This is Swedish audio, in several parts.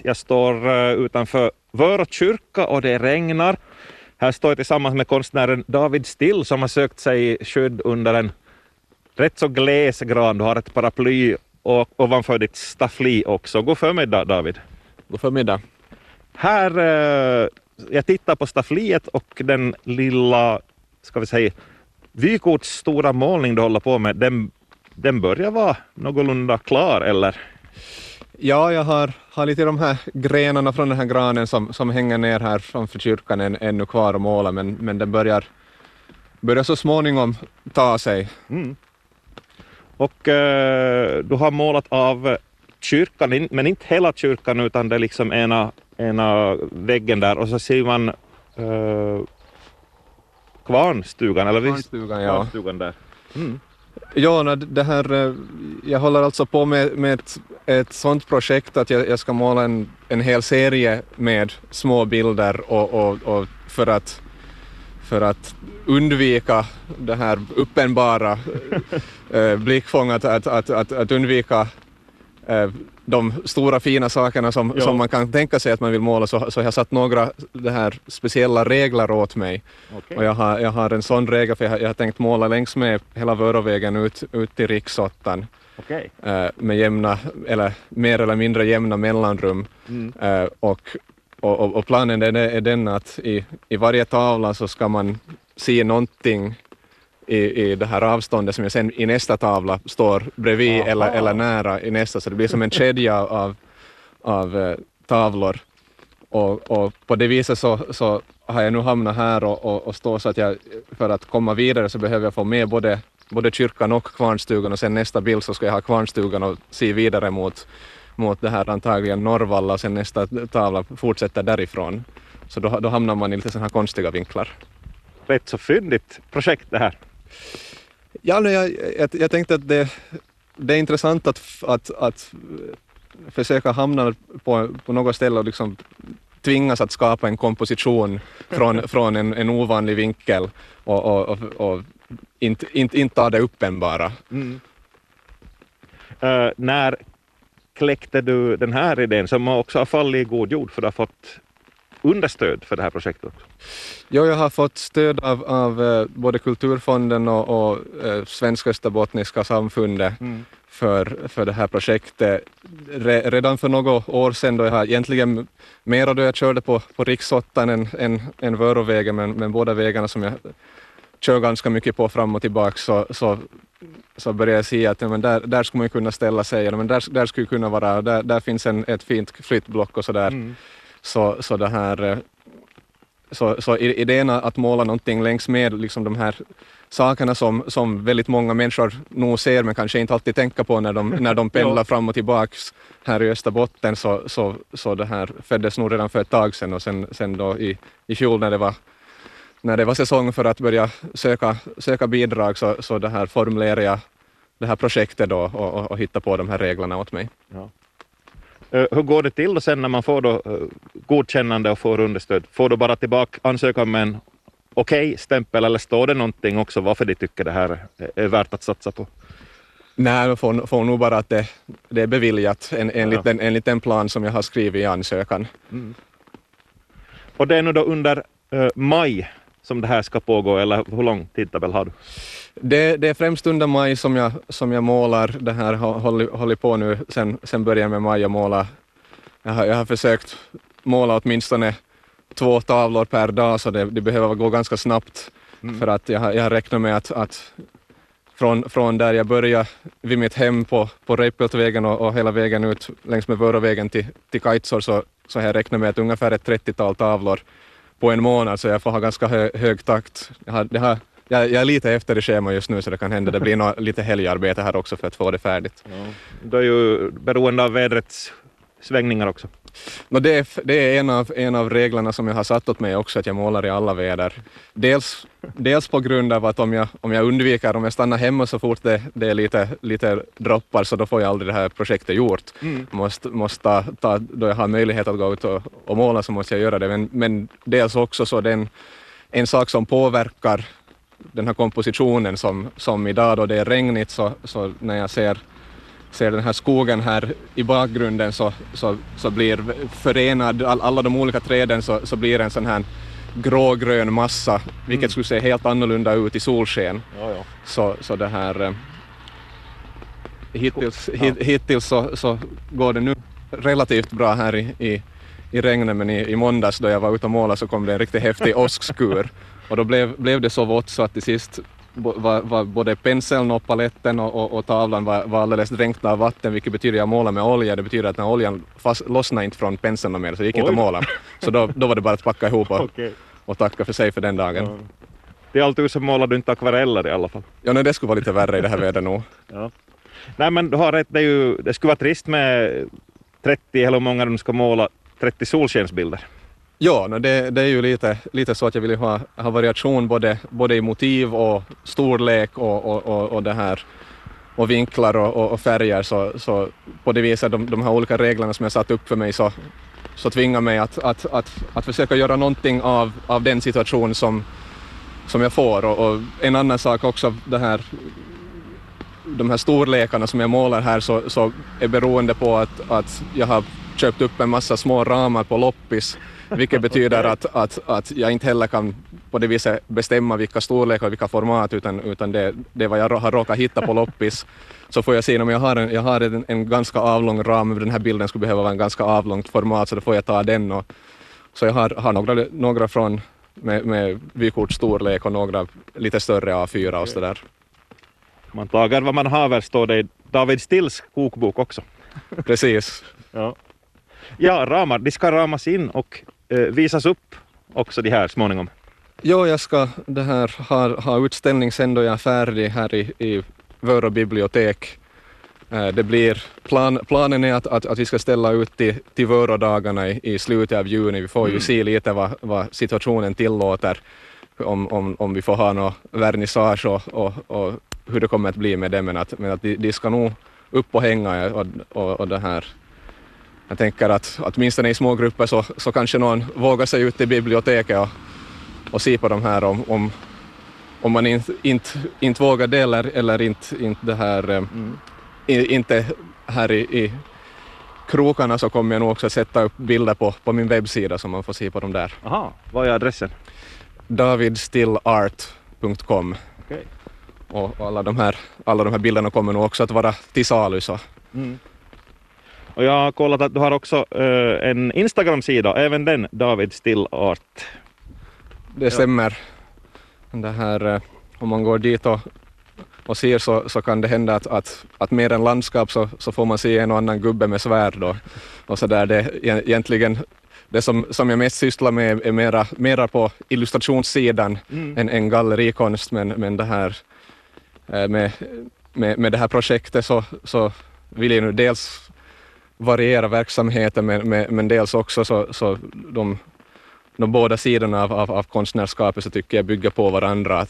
Jag står utanför Vörå kyrka och det regnar. Här står jag tillsammans med konstnären David Still som har sökt sig skydd under en rätt så gles gran. Du har ett paraply och ovanför ditt staffli också. God förmiddag, David. God förmiddag. Här, jag tittar på staffliet och den lilla, ska vi säga, vykorts stora målning du håller på med, den börjar vara någorlunda klar, eller? Ja, jag har lite de här grenarna från den här granen som hänger ner här framför kyrkan ännu kvar att måla, men den börjar så småningom ta sig. Mm. Och du har målat av kyrkan, men inte hela kyrkan utan det är liksom ena väggen där och så ser man kvarnstugan, eller visst? Kvarnstugan där. Mm. Ja, det här, jag håller alltså på med ett sånt projekt att jag ska måla en hel serie med små bilder och för att undvika det här uppenbara blickfångat, att undvika de stora fina sakerna som man kan tänka sig att man vill måla, så jag har satt några det här speciella regler åt mig. Okay. Och jag har en sån regel, för jag har tänkt måla längs med hela Vörovägen ut till Riksottan. Okay. Med jämna, eller mer eller mindre jämna mellanrum. Och planen är den att i varje tavla så ska man se någonting i det här avståndet som jag sen i nästa tavla står bredvid eller nära i nästa, så det blir som en kedja av tavlor. Och på det viset så har jag nu hamnat här och står så att jag, för att komma vidare så behöver jag få med både kyrkan och kvarnstugan, och sen nästa bild så ska jag ha kvarnstugan och se vidare mot det här antagligen Norrvalla, och sen nästa tavla fortsätter därifrån. Så då hamnar man i lite sådana här konstiga vinklar. Rätt så fyndigt projekt det här. Ja, jag tänkte att det är intressant att försöka hamna på något ställe och liksom tvingas att skapa en komposition från en ovanlig vinkel och inte ta det uppenbara. Mm. När kläckte du den här idén som också har fallit i god jord, för du har fått understöd för det här projektet också? Ja, jag har fått stöd av både Kulturfonden och Svenska Österbottniska samfundet för det här projektet. Redan för några år sedan, då jag har egentligen mera då jag körde på Riksottan än Vörovägen, men båda vägarna som jag kör ganska mycket på fram och tillbaka, så började jag se att men där skulle man kunna ställa sig, men där skulle kunna vara, där finns ett fint flyttblock och sådär. Så det här, så idén att måla någonting längs med liksom de här sakerna som väldigt många människor nog ser men kanske inte alltid tänker på när de pendlar fram och tillbaks här i Österbotten, så det här föddes nog redan för ett tag sedan, och sen då i fjol när det var säsong för att börja söka bidrag, så det här formulerade jag det här projektet då och hitta på de här reglerna åt mig. Ja. Hur går det till då sen när man får då godkännande och får understöd? Får du bara tillbaka ansökan med en okej-stämpel, eller står det någonting också varför de tycker det här är värt att satsa på? Nej, jag får nog bara att det är beviljat enligt den plan som jag har skrivit i ansökan. Mm. Och det är nu då under maj som det här ska pågå, eller hur lång tidtabell har du? Det är främst under maj som jag målar. Det här håller på nu sen början med maj att måla. Jag har försökt måla åtminstone 2 tavlor per dag, så det behöver gå ganska snabbt. För att jag har räknat med att från där jag börjar vid mitt hem på Reipiltvägen och hela vägen ut längs med Vörovägen till Kaitsor, så har jag räknat med att ungefär ett 30-tal tavlor på en månad, så jag får ha ganska hög takt. Jag är lite efter i schema just nu, så det kan hända det blir lite helgarbete här också för att få det färdigt. Ja. Det är ju beroende av vädrets svängningar också. Det är en av reglerna som jag har satt åt mig också, att jag målar i alla väder. Dels på grund av att om jag undviker, om jag stannar hemma så fort det är lite droppar, så då får jag aldrig det här projektet gjort. Måste ta, då jag har möjlighet att gå ut och måla, så måste jag göra det. Men dels också så den en sak som påverkar den här kompositionen som idag då det är regnigt, så när jag ser ser den här skogen här i bakgrunden så blir förenad alla de olika träden så blir en sån här grågrön massa, vilket skulle se helt annorlunda ut i solsken. Så det här hittills så går det nu relativt bra här i regnet, men i måndags då jag var ute och målade så kom det en riktigt häftig åskskur och då blev det så vått så att till sist var både penseln och paletten och tavlan var alldeles dränkta av vatten, vilket betyder att jag målar med olja. Det betyder att när oljan lossnade inte från penseln mer, så det gick inte att måla. Så då var det bara att packa ihop och tacka för sig för den dagen. Ja. Det är alltid så målar du inte akvareller i alla fall. Ja, nej, det skulle vara lite värre i det här vädret nog. Ja. Nej, men du har rätt, det skulle vara trist med 30 eller hur många de ska måla 30 solskensbilder. Ja, det är ju lite så att jag vill ha variation både i motiv och storlek och det här och vinklar och färger, så på det viset de här olika reglerna som jag satt upp för mig så tvingar mig att försöka göra någonting av den situation som jag får. Och en annan sak också, de här storlekarna som jag målar här så är beroende på att jag har köpt upp en massa små ramar på loppis, vilket betyder att jag inte heller kan på det viset bestämma vilka storlekar och vilka format, utan det är vad jag har råkat hitta på loppis. Så får jag se om jag har en ganska avlång ram, den här bilden skulle behöva vara en ganska avlångt format, så då får jag ta den. Så jag har några från med vykortsstorlek och några lite större A4 och så där. Man tagar vad man haver, står det i David Stills kokbok också. Precis. Ja, ramar, de ska ramas in och visas upp också de här småningom. Jo, jag ska ha utställning sen då jag är färdig här i Vörå bibliotek. Det blir planen är att vi ska ställa ut till Vörå-dagarna i slutet av juni. Vi får ju se lite vad situationen tillåter, om vi får ha någon vernissage och hur det kommer att bli med det, men att de ska nog upp och hänga och det här. Jag tänker att åtminstone i små grupper så kanske någon vågar sig ut till biblioteket och se på de här, om man inte vågar det eller inte det här inte här i krokarna, så kommer jag nog också sätta upp bilder på min webbsida så man får se på dem där. Aha, vad är adressen? davidstilart.com. Okay. Och alla de här bilderna kommer nog också att vara till salu. Så. Och jag har kollat att du har också en Instagram-sida, även den, David Stillart. Det stämmer. Det här, om man går dit och ser så kan det hända att mer än landskap så får man se en och annan gubbe med svärd då. Och så där, det egentligen det som jag mest sysslar med är mera på illustrationssidan än gallerikonst, men det här med det här projektet så vill jag nu dels variera verksamheten, men dels också så de båda sidorna av konstnärskapet så tycker jag bygger på varandra,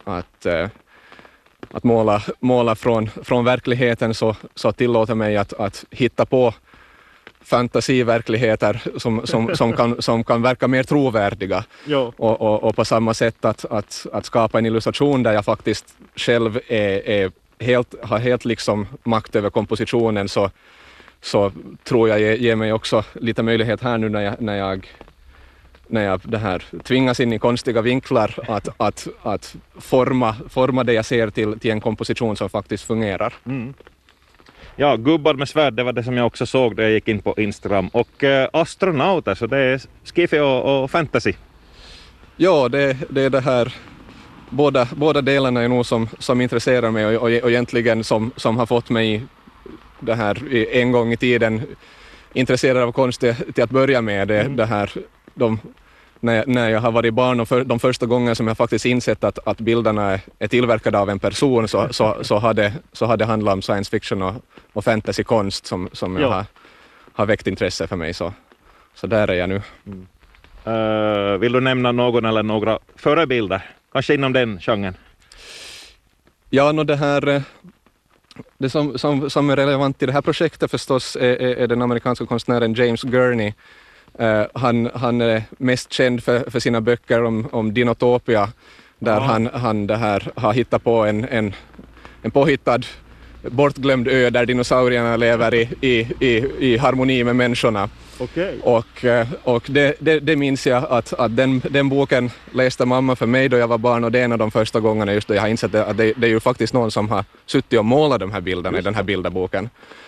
att måla från verkligheten så tillåter mig att hitta på fantasiverkligheter som kan verka mer trovärdiga. Och på samma sätt att skapa en illustration där jag faktiskt själv har helt liksom makt över kompositionen, så tror jag ger mig också lite möjlighet här nu när jag det här tvingas in i konstiga vinklar att forma det jag ser till en komposition som faktiskt fungerar. Ja, gubbar med svärd, det var det som jag också såg när jag gick in på Instagram. Och astronauter, så det är skiffy och fantasy. Ja, det är det här. Båda delarna är nog som intresserar mig och egentligen som har fått mig det här en gång i tiden intresserad av konst till att börja med. Det här, när jag har varit barn och de första gången som jag faktiskt insett att bilderna är tillverkade av en person så har det handlat om science fiction och fantasykonst som jag har väckt intresse för mig. Så där är jag nu. Vill du nämna någon eller några förebilder? Kanske inom den genren? Ja, det här... Det som är relevant i det här projektet förstås är den amerikanska konstnären James Gurney. Han är mest känd för sina böcker om Dinotopia, där han det här har hittat på en påhittad bortglömd ö där dinosaurierna lever i harmoni med människorna. Okej. Och det minns jag att den boken läste mamma för mig då jag var barn, och det är en av de första gångerna just då jag har insett att det är ju faktiskt någon som har suttit och målat de här bilderna i den här bilderboken.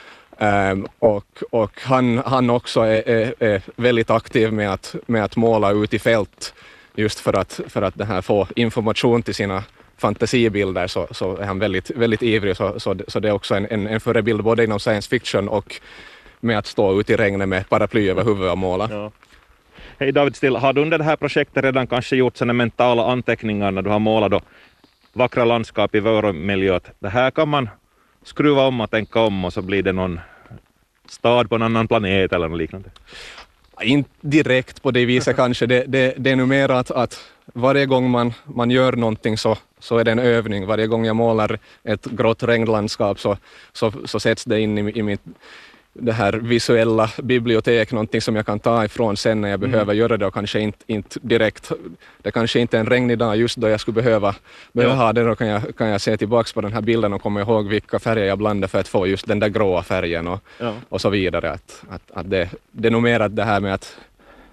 Och han också är väldigt aktiv med att måla ut i fält just för att det här få information till sina fantasibilder, så är han väldigt, väldigt ivrig, så det är också en förebild både inom science fiction och med att stå ute i regnet med paraply över huvudet och måla. Ja. Hej David Still, har du under det här projektet redan kanske gjort sådana mentala anteckningar när du har målat då vackra landskap i vår miljö? Det här kan man skruva om och tänka om och så blir det någon stad på en annan planet eller något liknande. Inte direkt på det viset kanske. Det är nu mer att varje gång man gör någonting så är det en övning. Varje gång jag målar ett grått regnlandskap så sätts det in i mitt det här visuella bibliotek, någonting som jag kan ta ifrån sen när jag behöver göra det, och kanske inte direkt. Det kanske inte är en regnig dag just då jag skulle behöva ha det, då kan jag se tillbaks på den här bilden och komma ihåg vilka färger jag blandar för att få just den där gråa färgen och så vidare. Att det är nog mer att det här med att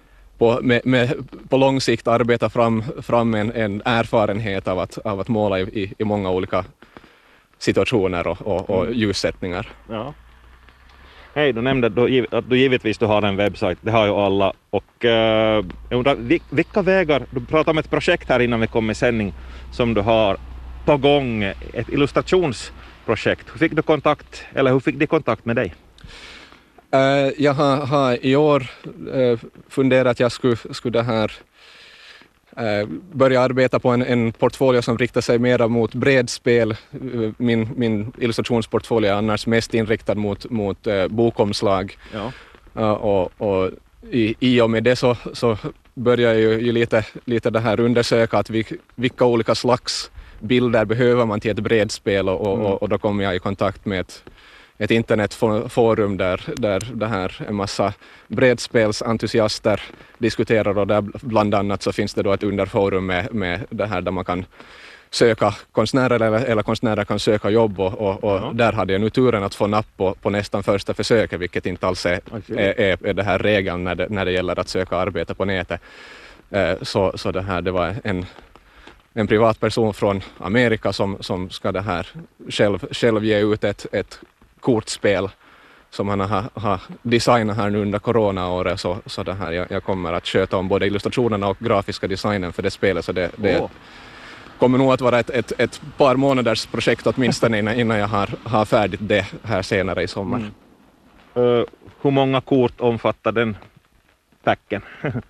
på lång sikt arbeta fram en erfarenhet av att måla i många olika situationer och ljussättningar. Ja. Hej, du nämnde att du givetvis har en webbsajt, det har ju alla, och jag undrar vilka vägar, du pratade om ett projekt här innan vi kom i sändning som du har på gång, ett illustrationsprojekt. Hur fick de kontakt med dig? Jag har i år funderat att jag skulle det här börja arbeta på en portfolio som riktar sig mer mot bredspel. Min illustrationsportfolio är annars mest inriktad mot bokomslag. Ja. Och i och med det så börjar jag ju lite det här undersöka att vilka olika slags bilder behöver man till ett bredspel, och då kommer jag i kontakt med ett internetforum där det här en massa bredspelsentusiaster diskuterar, och där bland annat så finns det då ett underforum med det här där man kan söka konstnärer eller konstnärer kan söka jobb, och där hade jag nu turen att få napp på nästan första försöket, vilket inte alls är det här regeln när det gäller att söka arbete på nätet. Så det var en privatperson från Amerika som ska det här själv ge ut ett kortspel som han har designat här nu under coronaåret, så det här jag kommer att sköta om både illustrationerna och grafiska designen för det spelet, så det kommer nog att vara ett par månaders projekt åtminstone innan jag har färdigt det här senare i sommar. Hur många kort omfattar den packen?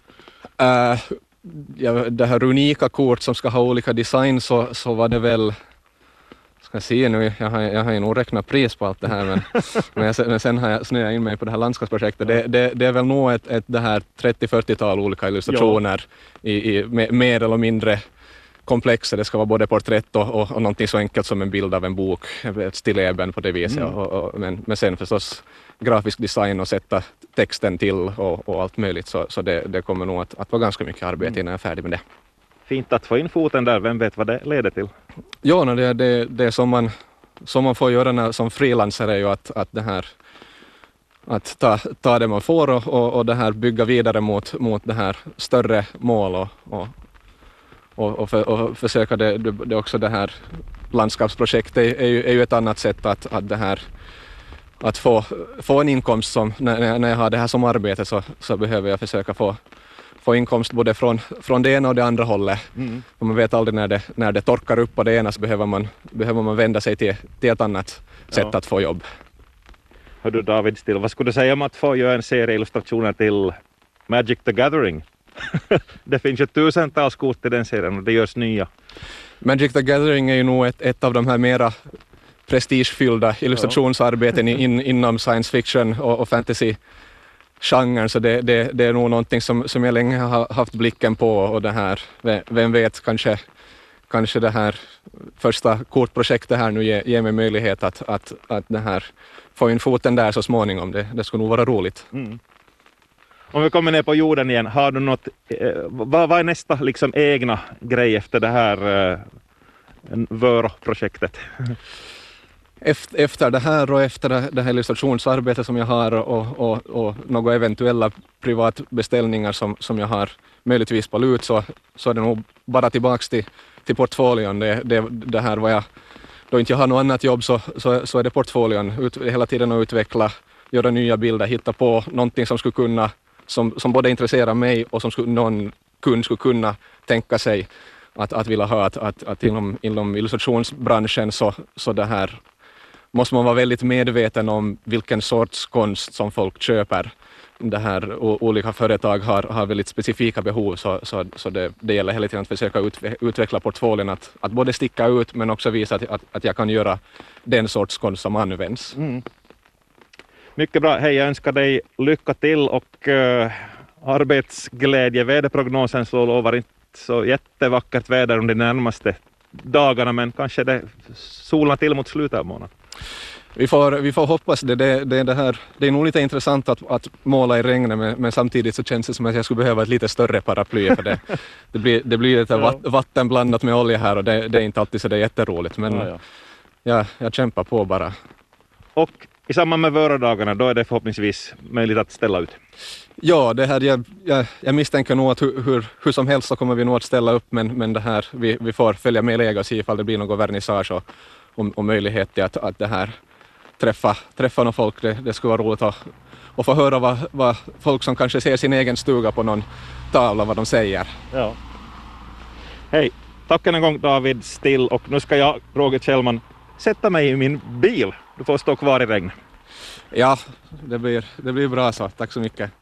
Det här unika kort som ska ha olika design, så var det väl, ska se nu, jag har ju nog räknat pris på allt det här, men sen har jag snöat in mig på det här landskapsprojektet. Det är väl nog ett det här 30-40-tal olika illustrationer i mer eller mindre komplexa. Det ska vara både porträtt och någonting så enkelt som en bild av en bok, ett stilleben på det viset. Men sen förstås grafisk design och sätta texten till och allt möjligt, så det kommer nog att vara ganska mycket arbete innan jag är färdig med det. Fint att få in foten där, vem vet vad det leder till? Ja, det som man får göra som frilansare är ju att det här att ta det man får och det här bygga vidare mot det här större mål och försöka det också det här landskapsprojektet är ju ett annat sätt att det här att få en inkomst som när jag har det här som arbete så behöver jag försöka få inkomst både från det ena och det andra hållet. Och man vet aldrig när det torkar upp på det ena, så behöver man vända sig till ett annat sätt att få jobb. Hör du David Still, vad skulle du säga om att få göra en serie illustrationer till Magic the Gathering? Det finns ju tusentals kort i den serien och det görs nya. Magic the Gathering är ju nog ett av de här mera prestigefyllda illustrationsarbeten inom science fiction och fantasy genren, så det är nog någonting som jag länge har haft blicken på, och det här, vem vet, kanske det här första kortprojektet här nu ger mig möjlighet att det här få in foten där så småningom. Det skulle nog vara roligt. Om vi kommer ner på jorden igen, har du något, vad är nästa liksom egna grej efter det här Vörå-projektet? efter det här och efter det här illustrationsarbetet som jag har och några eventuella privatbeställningar som jag har möjligtvis på lut, så är det nog bara tillbaks till portföljen. Det här var jag, då inte jag har något annat jobb så är det portföljen, hela tiden att utveckla, göra nya bilder, hitta på någonting som skulle kunna, som både intresserar mig och som någon kund skulle kunna tänka sig att vilja ha, att inom illustrationsbranschen så det här måste man vara väldigt medveten om vilken sorts konst som folk köper. Det här, olika företag har väldigt specifika behov, så det gäller hela tiden att försöka utveckla portföljen, att både sticka ut men också visa att jag kan göra den sorts konst som används. Mm. Mycket bra. Hej, jag önskar dig lycka till och arbetsglädje. Väderprognosen så lovar inte så jättevackert väder under de närmaste dagarna, men kanske det solar till mot slutet av månaden. Vi får hoppas det. Det är nog lite intressant att måla i regnet, men samtidigt så känns det som att jag skulle behöva ett lite större paraply, för det blir lite vatten blandat med olja här och det är inte alltid så det är jätteroligt, men jag kämpar på bara. Och i samband med vördagarna då är det förhoppningsvis möjligt att ställa ut. Ja, det här, jag misstänker nog att hur som helst så kommer vi nog att ställa upp, men det här, vi får följa med läge och se ifall det blir någon vernissage och möjlighet till att det här träffa någon folk. Det skulle vara roligt att få höra vad folk som kanske ser sin egen stuga på någon tavla, vad de säger. Ja. Hej, tack en gång David Still, och nu ska jag, Roger Kjellman, sätta mig i min bil. Du får stå kvar i regn. Ja, det blir bra så. Tack så mycket.